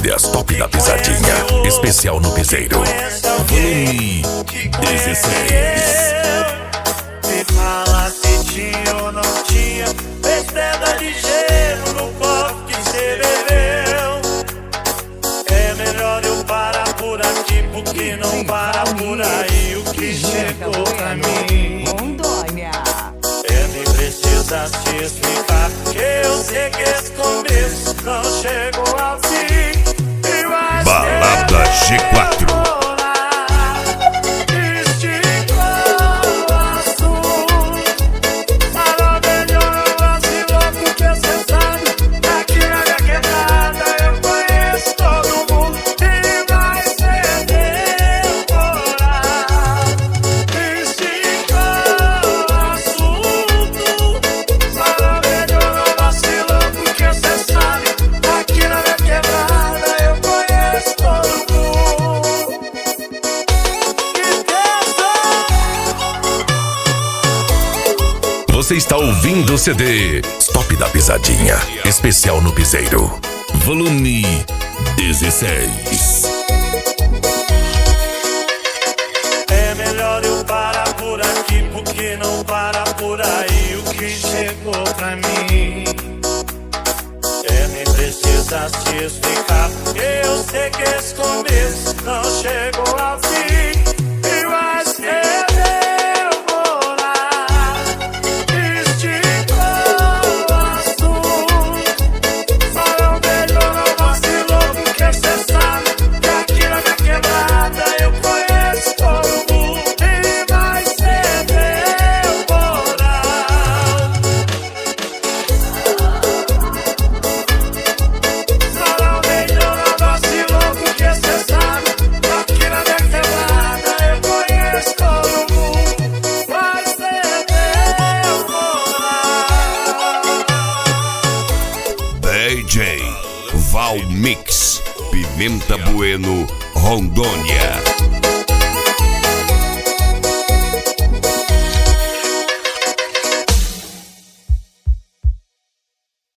Escolhas top da pisadinha. Especial no piseiro. Volume 16. Me fala se tinha ou não tinha pedra de gelo no copo que cê bebeu. É melhor eu parar por aqui, porque não para por aí o que chegou pra mim. Rondônia. Nem precisa se explicar, que eu sei que esse começo não chegou ao fim. E vai Balada G4. Você está ouvindo o CD Top da Pisadinha. Especial no piseiro. Volume 16. É melhor eu parar por aqui, porque não para por aí o que chegou pra mim. Nem precisa se explicar, eu sei que esse começo não chegou ao fim. E vai ser DJ Val Mix, Pimenta Bueno, Rondônia.